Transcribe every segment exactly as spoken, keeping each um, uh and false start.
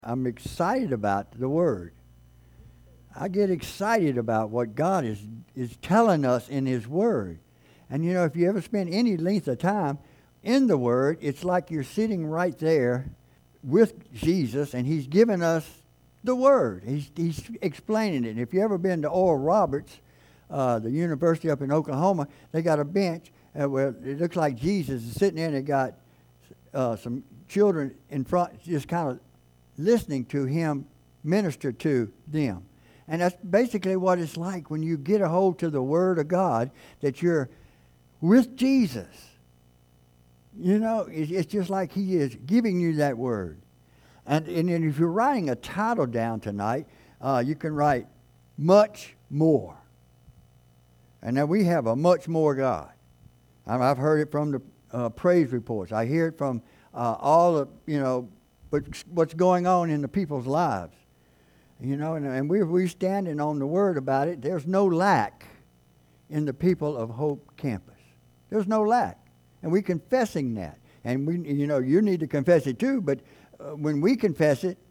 I'm excited about the Word. I get excited about what God is, is telling us in His Word. And you know, if you ever spend any length of time in the Word, it's like you're sitting right there with Jesus, and He's giving us the Word. He's, he's explaining it. And if you ever been to Oral Roberts, uh, the university up in Oklahoma, they got a bench uh, where it looks like Jesus is sitting there, and they got uh, some children in front just kind of listening to Him minister to them. And that's basically what it's like when you get a hold to the Word of God, that you're with Jesus. You know, it's just like He is giving you that Word. And, and if you're writing a title down tonight, uh, you can write much more. And now we have a much more God. I've heard it from the uh, praise reports. I hear it from uh, all the, you know, what's going on in the people's lives. You know, and, and we're, we're standing on the Word about it. There's no lack in the people of Hope Campus. There's no lack. And we're confessing that. And, we, you know, you need to confess it too, but uh, when we confess it,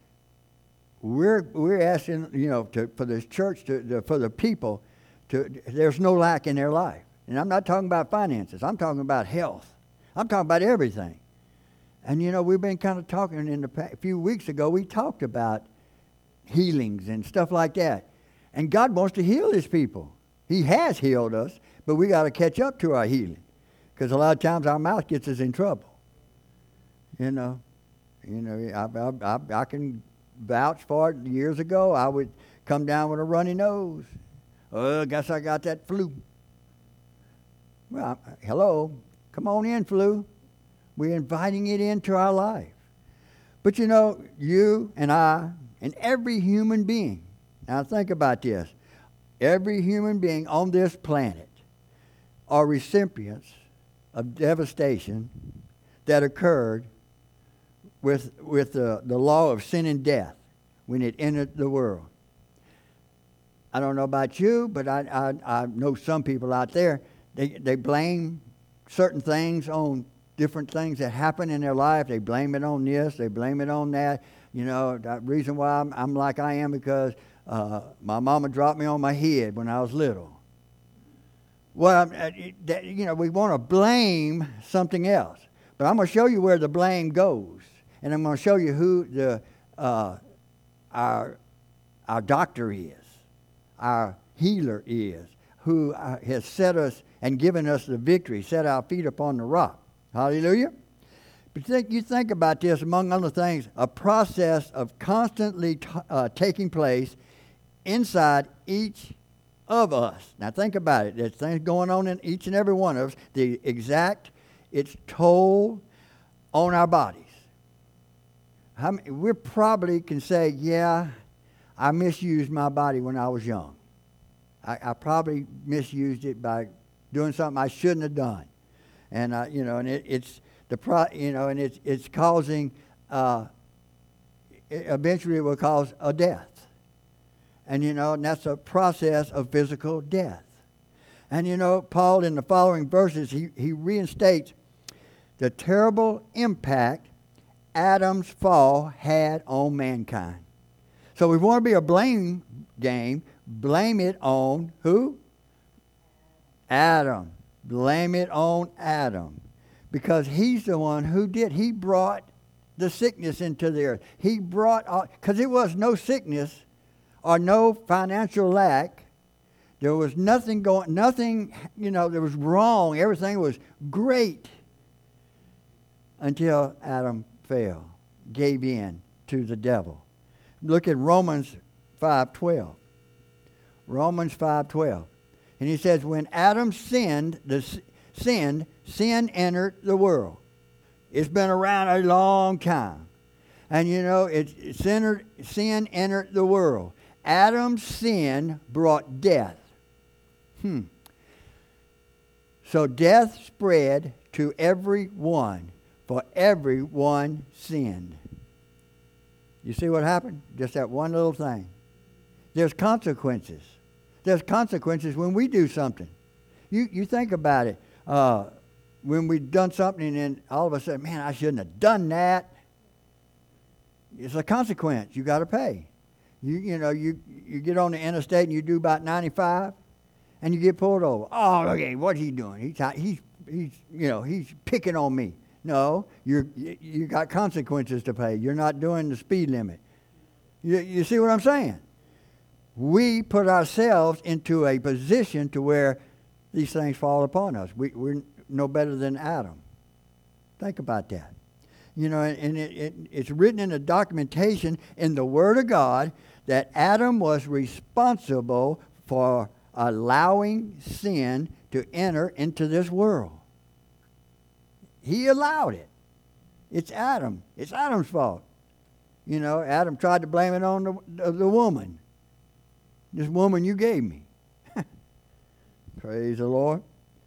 we're we're asking, you know, to, for this church, to, to, for the people, to there's no lack in their life. And I'm not talking about finances. I'm talking about health. I'm talking about everything. And, you know, we've been kind of talking in the past, a few weeks ago, we talked about healings and stuff like that. And God wants to heal His people. He has healed us, but we got to catch up to our healing. Because a lot of times our mouth gets us in trouble. You know, you know, I, I, I, I can vouch for it. Years ago, I would come down with a runny nose. Oh, I guess I got that flu. Well, hello, come on in, flu. We're inviting it into our life. But you know, you and I and every human being, now think about this, every human being on this planet are recipients of devastation that occurred with, with the, the law of sin and death when it entered the world. I don't know about you, but I, I, I know some people out there, they, they blame certain things on different things that happen in their life. They blame it on this, they blame it on that. You know, the reason why I'm, I'm like I am because uh, my mama dropped me on my head when I was little. Well, you know, we want to blame something else. But I'm going to show you where the blame goes. And I'm going to show you who the uh, our, our doctor is, our healer is, who uh, has set us and given us the victory, set our feet upon the rock. Hallelujah. But think, you think about this, among other things, a process of constantly t- uh, taking place inside each of us. Now think about it. There's things going on in each and every one of us. The exact, its toll on our bodies. How many, we probably can say, yeah, I misused my body when I was young. I, I probably misused it by doing something I shouldn't have done. And, uh, you know, and it, it's the pro, you know, and it's it's causing, uh, it eventually it will cause a death. And, you know, and that's a process of physical death. And, you know, Paul, in the following verses, he, he reinstates the terrible impact Adam's fall had on mankind. So we want to be a blame game. Blame it on who? Adam. Blame it on Adam. Because he's the one who did. He brought the sickness into the earth. He brought, because it was no sickness or no financial lack. There was nothing going, nothing, you know, there was wrong. Everything was great until Adam fell, gave in to the devil. Look at Romans five twelve. Romans five twelve. And he says, when Adam sinned, the sinned, sin entered the world. It's been around a long time. And you know, it, it sin, sin entered the world. Adam's sin brought death. Hmm. So death spread to everyone, for everyone sinned. You see what happened? Just that one little thing. There's consequences. There's consequences when we do something. You you think about it. Uh, when we've done something and then all of a sudden, man, I shouldn't have done that. it's a consequence. You got to pay. You you know, you, you get on the interstate and you do about ninety-five and you get pulled over. Oh, okay, what's he doing? He's, he's, he's you know, he's picking on me. No, you're, you you got consequences to pay. You're not doing the speed limit. You, you see what I'm saying? We put ourselves into a position to where these things fall upon us. We, we're no better than Adam. Think about that. You know, and it, it, it's written in the documentation in the Word of God that Adam was responsible for allowing sin to enter into this world. He allowed it. It's Adam. It's Adam's fault. You know, Adam tried to blame it on the, the, the woman. This woman you gave me. Praise the Lord.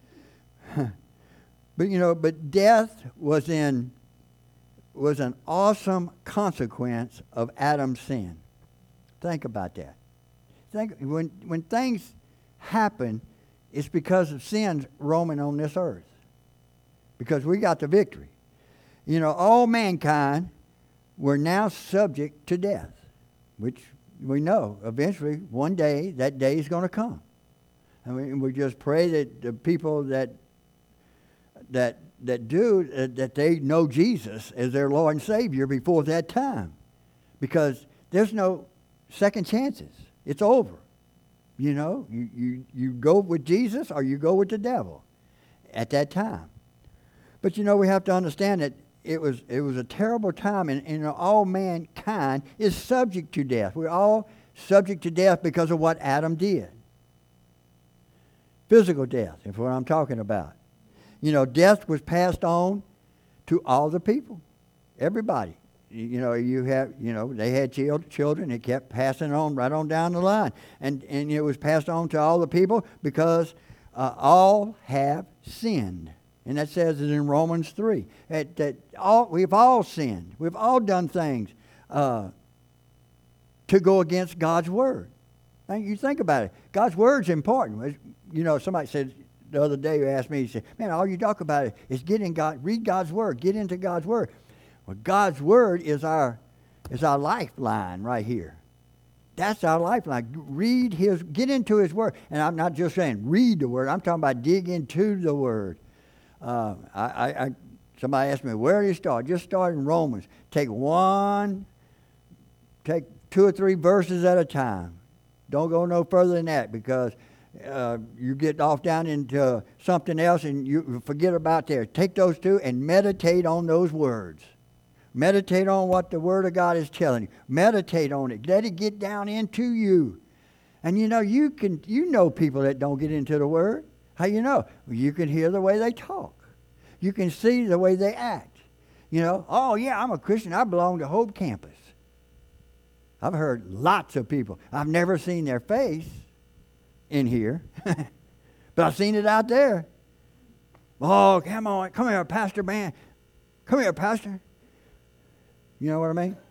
But, you know, but death was in was an awesome consequence of Adam's sin. Think about that. Think when when things happen, it's because of sins roaming on this earth. Because we got the victory. You know, all mankind were now subject to death, which we know eventually one day that day is going to come. And we, we just pray that the people that that that do uh, that they know Jesus as their Lord and Savior before that time, because there's no second chances. It's over. You know, you you you go with Jesus or you go with the devil at that time. But you know, we have to understand that it was it was a terrible time, and, and all mankind is subject to death. We're all subject to death because of what Adam did. Physical death is what I'm talking about. You know, death was passed on to all the people, everybody. You know, you have, you know, they had children. It kept passing on right on down the line, and and it was passed on to all the people because uh, all have sinned, and that says it in Romans three. That, that all we've all sinned. We've all done things uh, to go against God's word. Now, you think about it. God's word's important. You know, somebody said the other day, who asked me, he said, man, all you talk about is get in God, read God's word, get into God's word. Well, God's word is our is our lifeline right here. That's our lifeline. Read his, get into his word. And I'm not just saying read the word. I'm talking about dig into the word. Uh, I, I, I somebody asked me, where do you start? Just start in Romans. Take one, take two or three verses at a time. Don't go no further than that, because Uh, you get off down into something else and you forget about there. Take those two and meditate on those words. Meditate on what the Word of God is telling you. Meditate on it. Let it get down into you. And you know, you can you know people that don't get into the Word. How you know? Well, you can hear the way they talk. You can see the way they act. You know, oh yeah, I'm a Christian. I belong to Hope Campus. I've heard lots of people. I've never seen their face in here, but I've seen it out there. Oh, come on, come here, Pastor man. Come here, Pastor. You know what I mean?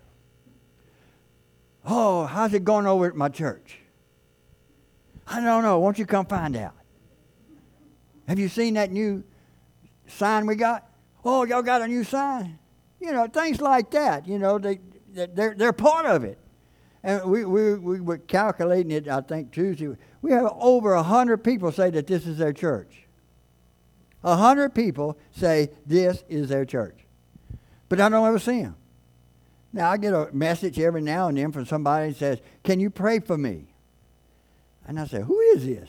Oh, how's it going over at my church? I don't know. Won't you come find out? Have you seen that new sign we got? Oh, y'all got a new sign? You know, things like that. You know, they they're they're part of it. And we, we, we were calculating it, I think, Tuesday. We have over a hundred people say that this is their church. A hundred people say this is their church. But I don't ever see them. Now, I get a message every now and then from somebody that says, can you pray for me? And I say, who is this?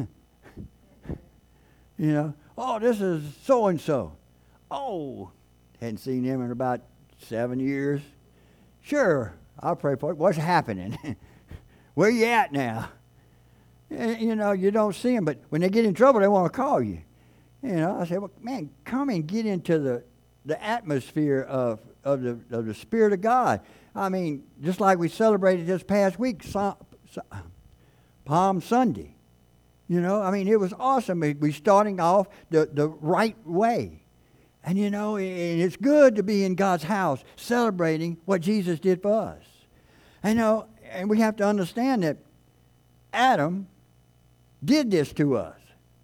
You know, oh, this is so-and-so. Oh, hadn't seen him in about seven years. Sure. I'll pray for it. What's happening? Where you at now? You know, you don't see them, but when they get in trouble, they want to call you. You know, I say, well, man, come and get into the, the atmosphere of, of, the, of the Spirit of God. I mean, just like we celebrated this past week, so, so, Palm Sunday. You know, I mean, it was awesome. We're starting off the, the right way. And, you know, it's good to be in God's house celebrating what Jesus did for us. I know, and we have to understand that Adam did this to us.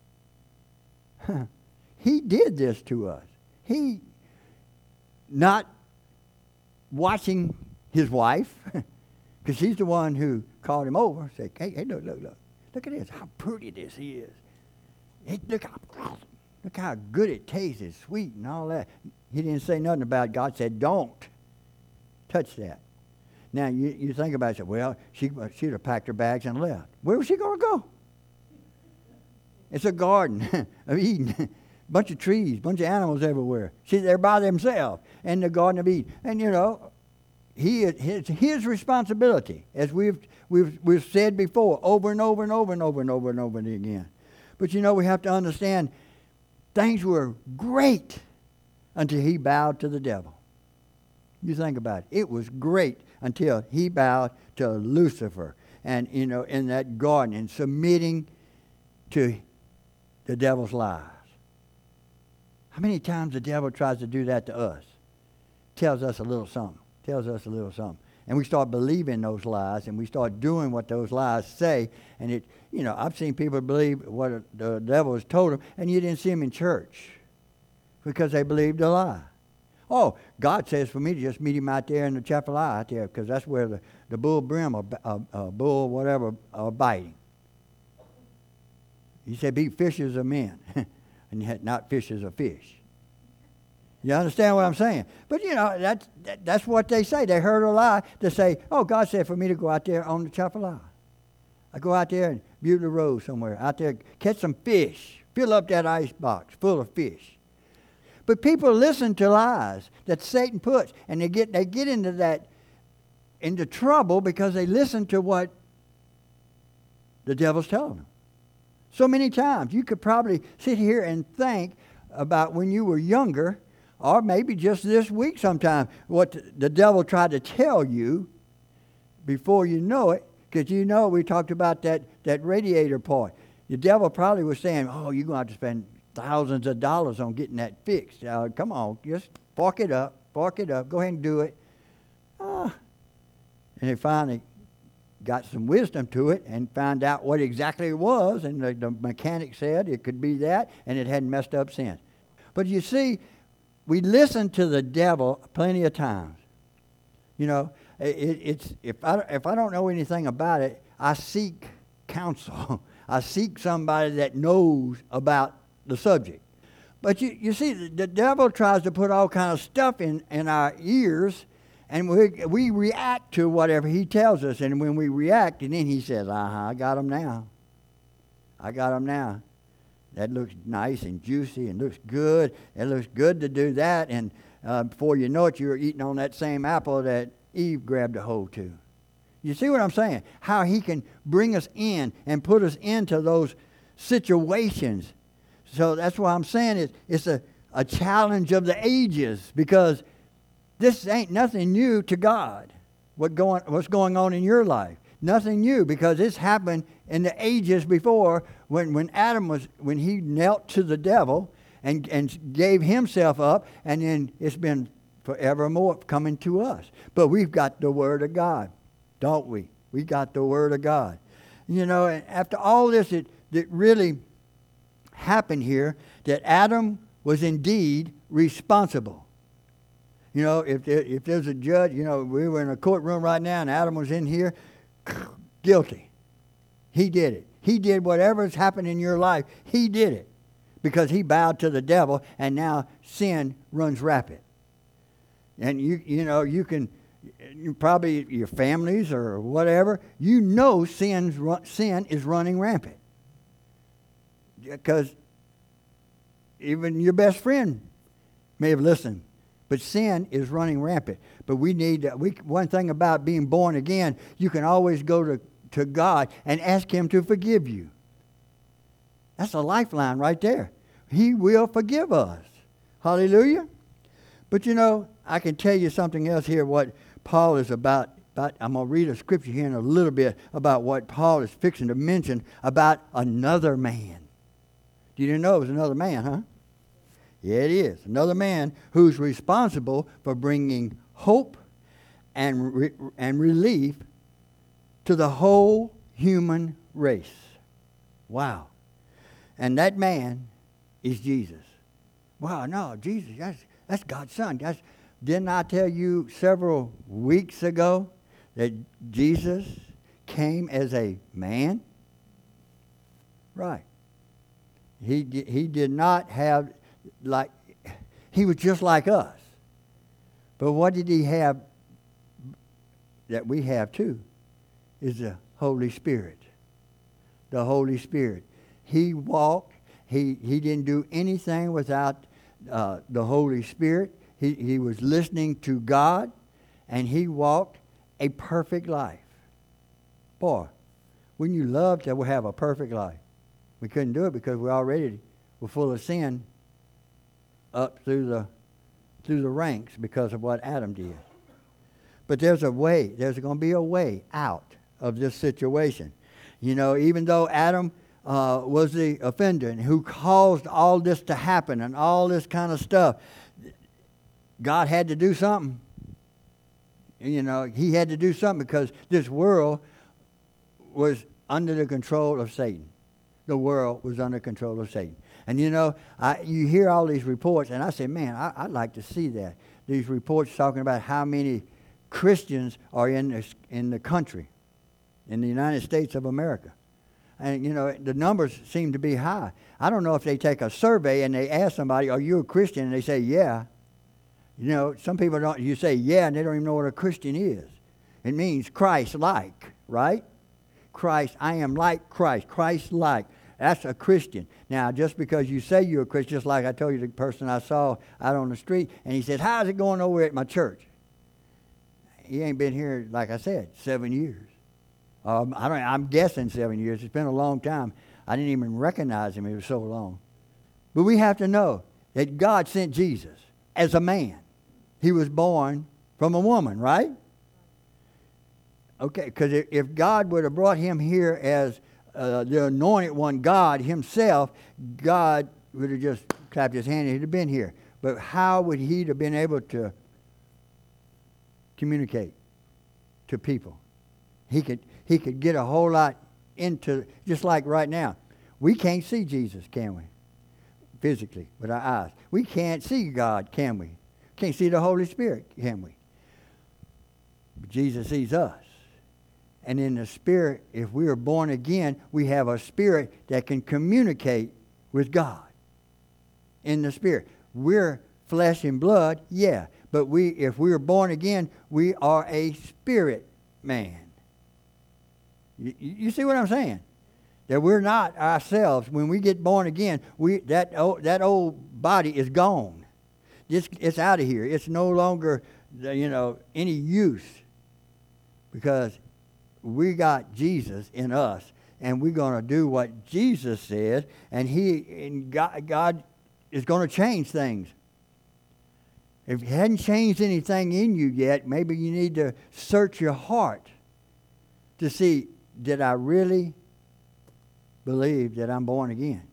He did this to us. He, not watching his wife, because she's the one who called him over, said, hey, hey, look, look, look. Look at this, how pretty this is. Hey, look how, look how good it tastes, it's sweet and all that. He didn't say nothing about it. God said, don't touch that. Now, you, you think about it, well, she, she'd have packed her bags and left. Where was she going to go? It's a garden of Eden. Bunch of trees, bunch of animals everywhere. See, they're by themselves in the Garden of Eden. And, you know, he it's his responsibility, as we've, we've, we've said before, over and over and over and over and over and over and again. But, you know, we have to understand things were great until he bowed to the devil. You think about it. It was great until he bowed to Lucifer and, you know, in that garden and submitting to the devil's lies. How many times the devil tries to do that to us? Tells us a little something. Tells us a little something. And we start believing those lies, and we start doing what those lies say. And it, you know, I've seen people believe what the devil has told them, and you didn't see them in church because they believed a lie. Oh, God says for me to just meet him out there in the chapel eye out there, because that's where the, the bull brim or uh, uh, bull whatever are biting. He said, be fishers of men, and yet not fishers of fish. You understand what I'm saying? But, you know, that's, that, that's what they say. They heard a lie to say, oh, God said for me to go out there on the chapel eye. I go out there and Beulah Road somewhere, out there, catch some fish, fill up that ice box full of fish. But people listen to lies that Satan puts, and they get they get into that, into trouble because they listen to what the devil's telling them. So many times, you could probably sit here and think about when you were younger, or maybe just this week sometime, what the devil tried to tell you before you know it. Because you know, we talked about that, that radiator part. The devil probably was saying, oh, you're going to have to spend thousands of dollars on getting that fixed. Uh, come on, just fork it up, fork it up, go ahead and do it. Ah. And they finally got some wisdom to it and found out what exactly it was, and the, the mechanic said it could be that, and it hadn't messed up since. But you see, we listen to the devil plenty of times. You know, it, it's if I if I don't know anything about it, I seek counsel. I seek somebody that knows about the subject. But you you see, the, the devil tries to put all kind of stuff in, in our ears, and we we react to whatever he tells us. And when we react, and then he says, "Uh-huh, I got him now. I got him now. That looks nice and juicy and looks good. It looks good to do that." And uh, before you know it, you're eating on that same apple that Eve grabbed a hold to. You see what I'm saying? How he can bring us in and put us into those situations. So that's what I'm saying is it's a, a challenge of the ages, because this ain't nothing new to God. What going what's going on in your life? Nothing new, because it's happened in the ages before when, when Adam was when he knelt to the devil and, and gave himself up, and then it's been forevermore coming to us. But we've got the Word of God, don't we? We got the Word of God. You know, and after all this, it, it really happened here that Adam was indeed responsible. You know, if there, if there's a judge, you know, we were in a courtroom right now and Adam was in here, guilty. He did it. He did whatever's happened in your life. He did it because he bowed to the devil, and now sin runs rapid. And you you know, you can, you probably your families or whatever, you know sin's, sin is running rampant. Because even your best friend may have listened, but sin is running rampant. But we need, we, one thing about being born again, you can always go to, to God and ask Him to forgive you. That's a lifeline right there. He will forgive us. Hallelujah. But you know, I can tell you something else here, what Paul is about. about I'm going to read a scripture here in a little bit about what Paul is fixing to mention about another man. You didn't know it was another man, huh? Yeah, it is. Another man who's responsible for bringing hope and re- and relief to the whole human race. Wow. And that man is Jesus. Wow, no, Jesus, that's, that's God's Son. That's, Didn't I tell you several weeks ago that Jesus came as a man? Right. He, he did not have, like, he was just like us. But what did he have that we have too? Is the Holy Spirit. The Holy Spirit. He walked. He, he didn't do anything without uh, the Holy Spirit. He, he was listening to God, and he walked a perfect life. Boy, wouldn't you love to have a perfect life? We couldn't do it because we already were full of sin up through the through the ranks because of what Adam did. But there's a way. There's going to be a way out of this situation. You know, even though Adam uh, was the offender and who caused all this to happen and all this kind of stuff, God had to do something. You know, he had to do something because this world was under the control of Satan. The world was under control of Satan. And you know, I, you hear all these reports, and I say, man, I, I'd like to see that. These reports talking about how many Christians are in this, in the country, in the United States of America. And, you know, the numbers seem to be high. I don't know if they take a survey and they ask somebody, are you a Christian? And they say, yeah. You know, some people don't, you say, yeah, and they don't even know what a Christian is. It means Christ-like, right? Christ, I am like Christ, Christ-like. That's a Christian. Now, just because you say you're a Christian, just like I told you the person I saw out on the street, and he said, how's it going over at my church? He ain't been here, like I said, seven years. Um, I don't, I'm guessing seven years. It's been a long time. I didn't even recognize him. It was so long. But we have to know that God sent Jesus as a man. He was born from a woman, right? Okay, because if God would have brought him here as uh, the anointed one, God himself, God would have just clapped his hand and he'd have been here. But how would he have been able to communicate to people? He could he could get a whole lot into, just like right now. We can't see Jesus, can we? Physically, with our eyes. We can't see God, can we? Can't see the Holy Spirit, can we? But Jesus sees us. And in the Spirit, if we are born again, we have a spirit that can communicate with God. In the Spirit. We're flesh and blood, yeah. But we, if we are born again, we are a spirit man. You, you see what I'm saying? That we're not ourselves. When we get born again, we that old, that old body is gone. It's, it's out of here. It's no longer, you know, any use. Because we got Jesus in us, and we're going to do what Jesus said, and He and God, God is going to change things. If He hadn't changed anything in you yet, maybe you need to search your heart to see, did I really believe that I'm born again?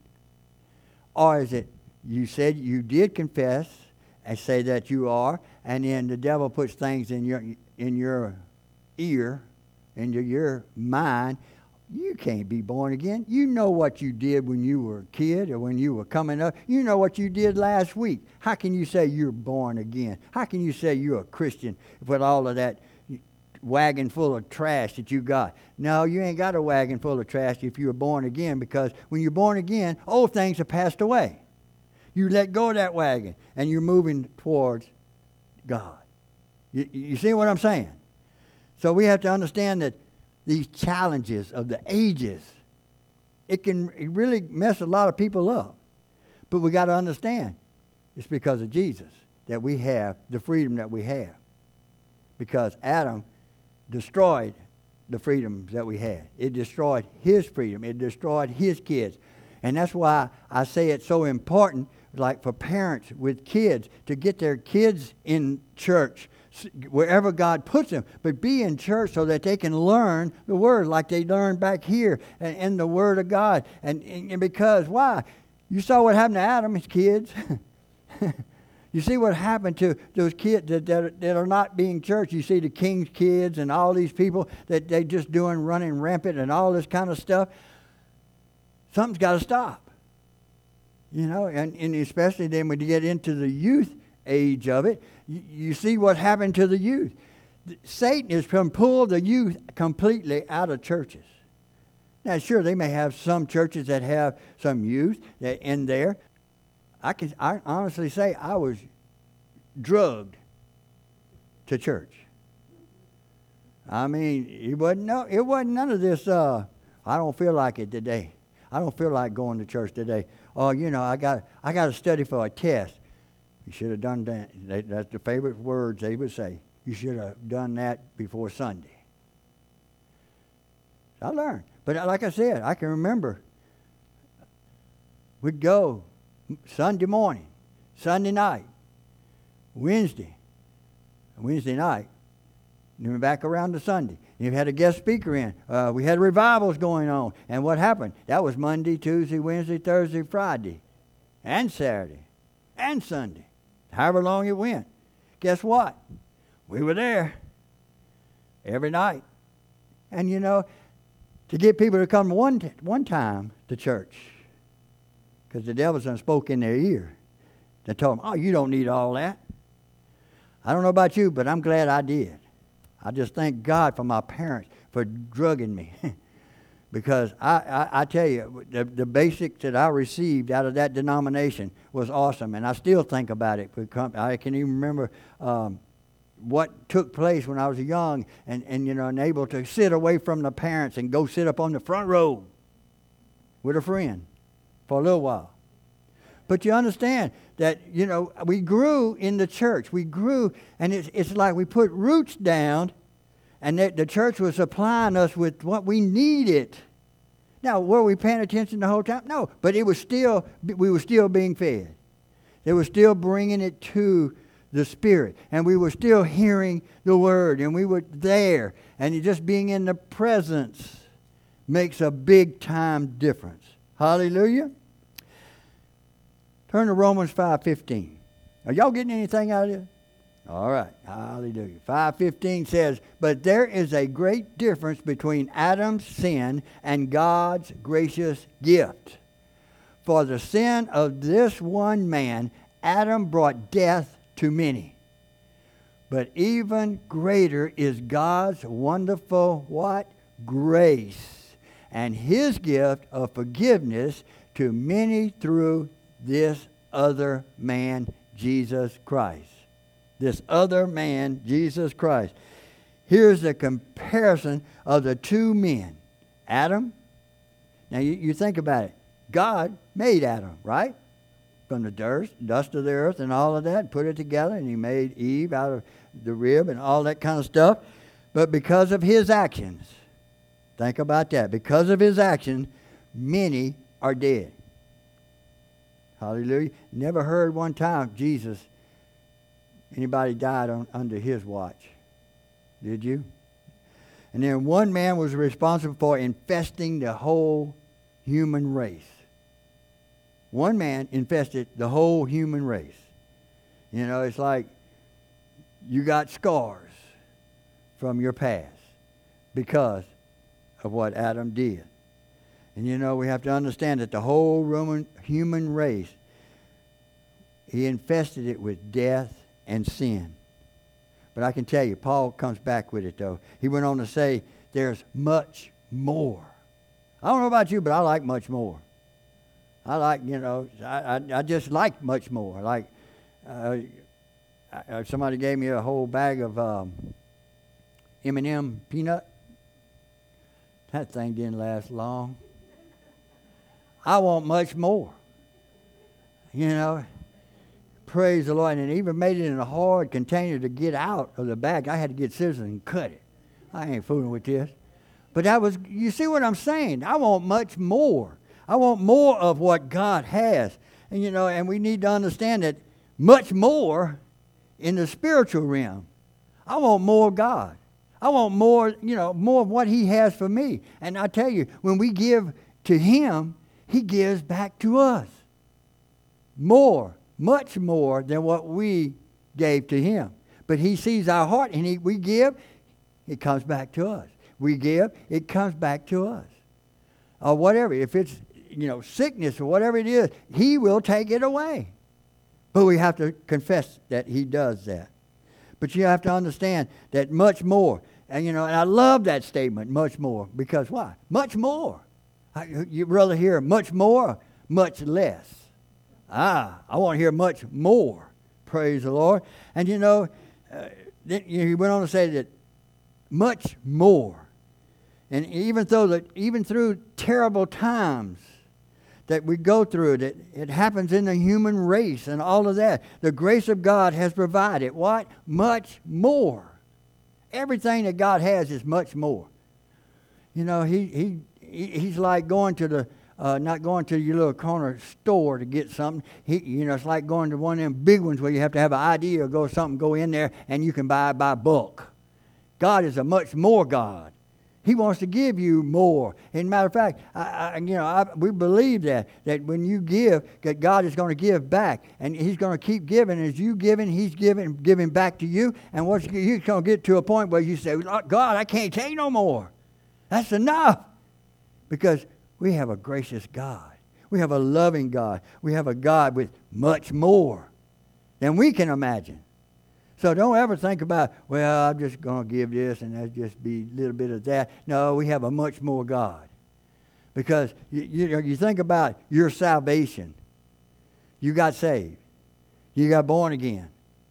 Or is it, you said you did confess and say that you are, and then the devil puts things in your in your ear, into your mind. You can't be born again. You know what you did when you were a kid or when you were coming up. You know what you did last week. How can you say you're born again? How can you say you're a Christian with all of that wagon full of trash that you got? No, you ain't got a wagon full of trash if you're born again, because when you're born again, old things have passed away. You let go of that wagon and you're moving towards God. You, you see what I'm saying? So we have to understand that these challenges of the ages, it can it really mess a lot of people up. But we got to understand it's because of Jesus that we have the freedom that we have. Because Adam destroyed the freedoms that we had. It destroyed his freedom. It destroyed his kids. And that's why I say it's so important, like for parents with kids, to get their kids in church, wherever God puts them, but be in church so that they can learn the Word like they learned back here and in the Word of God. And, and because, why? You saw what happened to Adam's kids. You see what happened to those kids that, that, that are not being church. You see the king's kids and all these people that they just doing running rampant and all this kind of stuff. Something's got to stop. You know, and, and especially then when you get into the youth age of it. You, you see what happened to the youth. Satan is going to pull the youth completely out of churches. Now, sure, they may have some churches that have some youth that in there. I can I honestly say I was drugged to church. I mean, it wasn't no, it wasn't none of this. Uh, I don't feel like it today. I don't feel like going to church today. Oh, you know, I got I got to study for a test. You should have done that. They, that's the favorite words they would say. You should have done that before Sunday. I learned. But like I said, I can remember we'd go Sunday morning, Sunday night, Wednesday, Wednesday night, and then back around to Sunday. And you had a guest speaker in. Uh, we had revivals going on. And what happened? That was Monday, Tuesday, Wednesday, Thursday, Friday, and Saturday, and Sunday, however long it went. Guess what? We were there every night. And you know, to get people to come one t- one time to church, because the devil's done spoke in their ear. They told them, oh, you don't need all that. I don't know about you, but I'm glad I did. I just thank God for my parents for drugging me. Because I, I, I tell you, the, the basics that I received out of that denomination was awesome. And I still think about it. I can even remember um, what took place when I was young and, and, you know, and able to sit away from the parents and go sit up on the front row with a friend for a little while. But you understand that, you know, we grew in the church. We grew, and it's, it's like we put roots down, and that the church was supplying us with what we needed. Now, were we paying attention the whole time? No, but it was still, we were still being fed. They were still bringing it to the Spirit, and we were still hearing the Word, and we were there, and just being in the presence makes a big time difference. Hallelujah. Turn to Romans five fifteen. Are y'all getting anything out of this? All right. Hallelujah. five fifteen says, but there is a great difference between Adam's sin and God's gracious gift. For the sin of this one man, Adam brought death to many. But even greater is God's wonderful what? Grace. And His gift of forgiveness to many through this other man, Jesus Christ. This other man, Jesus Christ. Here's the comparison of the two men. Adam. Now you, you think about it. God made Adam, right? From the dust, dust of the earth and all of that, put it together, and He made Eve out of the rib and all that kind of stuff. But because of His actions, think about that. Because of His actions, many are dead. Hallelujah. Never heard one time Jesus, anybody died on, under His watch. Did you? And then one man was responsible for infesting the whole human race. One man infested the whole human race. You know, it's like you got scars from your past because of what Adam did. And you know, we have to understand that the whole Roman human race, he infested it with death and sin. But I can tell you, Paul comes back with it, though. He went on to say, there's much more. I don't know about you, but I like much more. I like, you know, I, I, I just like much more. Like, uh, I, somebody gave me a whole bag of um, M and M peanut. That thing didn't last long. I want much more. You know, praise the Lord. And it even made it in a hard container to get out of the bag. I had to get scissors and cut it. I ain't fooling with this. But that was, you see what I'm saying? I want much more. I want more of what God has. And, you know, and we need to understand that much more in the spiritual realm. I want more of God. I want more, you know, more of what He has for me. And I tell you, when we give to Him, He gives back to us. More, much more than what we gave to Him. But He sees our heart, and he, we give, it comes back to us. We give, it comes back to us. Or whatever. If it's, you know, sickness or whatever it is, He will take it away. But we have to confess that he does that. But you have to understand that much more. And, you know, and I love that statement, much more. Because why? Much more. You'd rather hear much more, much less. Ah, I want to hear much more. Praise the Lord. And, you know, uh, then he went on to say that much more. And even though that, even through terrible times that we go through, that it happens in the human race and all of that, the grace of God has provided what? Much more. Everything that God has is much more. You know, he he, he he's like going to the uh, not going to your little corner store to get something. He, you know, it's like going to one of them big ones where you have to have an idea or go something, go in there and you can buy by bulk. God is a much more God. He wants to give you more. And matter of fact, I, I, you know, I, we believe that that when you give, that God is going to give back, and He's going to keep giving. As you giving, He's giving, giving back to you. And once you, you're going to get to a point where you say, "God, I can't take no more. That's enough," because we have a gracious God. We have a loving God. We have a God with much more than we can imagine. So don't ever think about, well, I'm just going to give this and that'll just be a little bit of that. No, we have a much more God. Because you, you, you think about your salvation. You got saved. You got born again.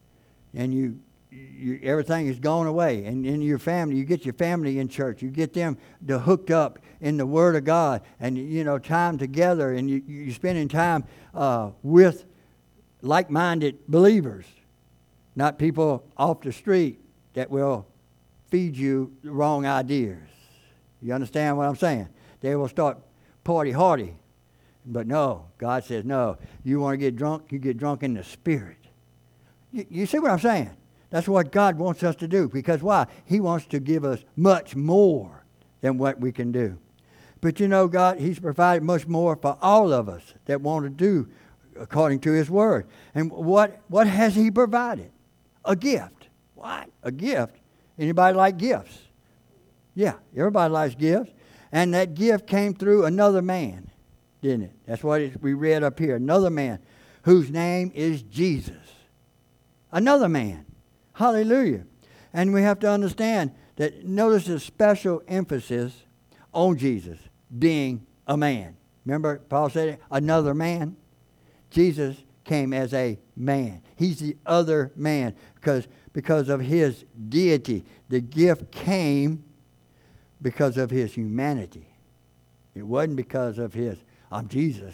And you, you everything is going away. And in your family, you get your family in church. You get them to hooked up in the Word of God. And, you know, time together. And you, you're spending time uh, with like-minded believers. Not people off the street that will feed you the wrong ideas. You understand what I'm saying? They will start party hardy. But no, God says, no, you want to get drunk, you get drunk in the Spirit. You, you see what I'm saying? That's what God wants us to do. Because why? He wants to give us much more than what we can do. But you know, God, He's provided much more for all of us that want to do according to His Word. And what, what has He provided? A gift. What? A gift? Anybody like gifts? Yeah, everybody likes gifts. And that gift came through another man, didn't it? That's what it, we read up here. Another man whose name is Jesus. Another man. Hallelujah. And we have to understand that notice the special emphasis on Jesus being a man. Remember Paul said it? Another man. Jesus came as a man. He's the other man because, because of His deity. The gift came because of His humanity. It wasn't because of His, I'm Jesus.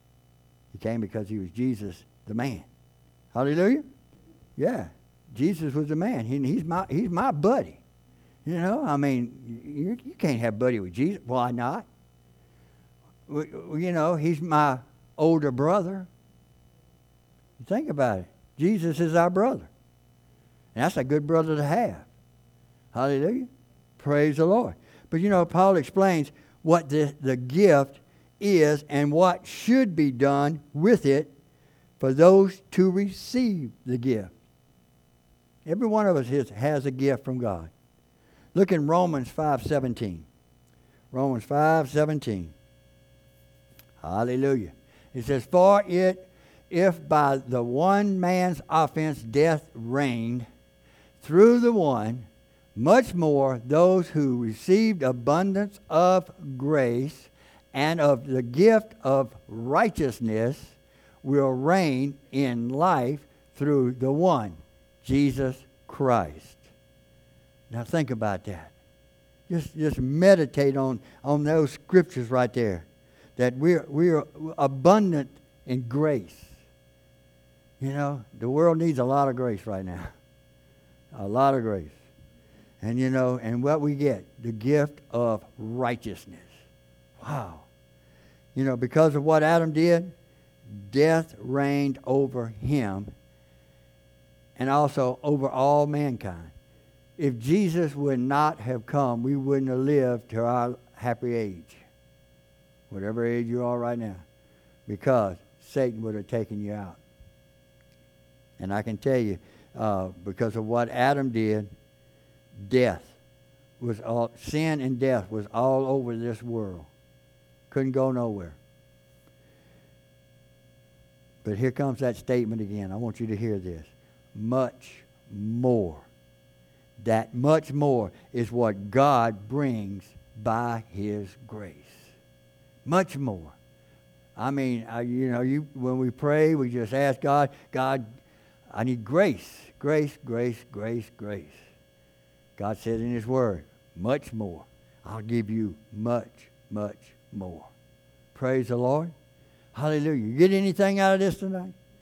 He came because He was Jesus, the man. Hallelujah? Yeah. Jesus was the man. He, he's my he's my buddy. You know, I mean, you, you can't have buddy with Jesus. Why not? You know, He's my older brother. Think about it. Jesus is our brother. And that's a good brother to have. Hallelujah. Praise the Lord. But you know, Paul explains what the, the gift is and what should be done with it for those to receive the gift. Every one of us has, has a gift from God. Look in Romans five seventeen. Romans five seventeen. Hallelujah. It says, for it if by the one man's offense death reigned through the one, much more those who received abundance of grace and of the gift of righteousness will reign in life through the one, Jesus Christ. Now think about that. Just, just meditate on, on those scriptures right there. That we're, we're abundant in grace. You know, the world needs a lot of grace right now. A lot of grace. And, you know, and what we get, the gift of righteousness. Wow. You know, because of what Adam did, death reigned over him and also over all mankind. If Jesus would not have come, we wouldn't have lived to our happy age. Whatever age you are right now. Because Satan would have taken you out. And I can tell you, uh, because of what Adam did, death was all, sin and death was all over this world. Couldn't go nowhere. But here comes that statement again. I want you to hear this. Much more. That much more is what God brings by His grace. Much more. I mean, I, you know, you when we pray, we just ask God, God, I need grace, grace, grace, grace, grace. God said in His Word, much more. I'll give you much, much more. Praise the Lord. Hallelujah. You get anything out of this tonight?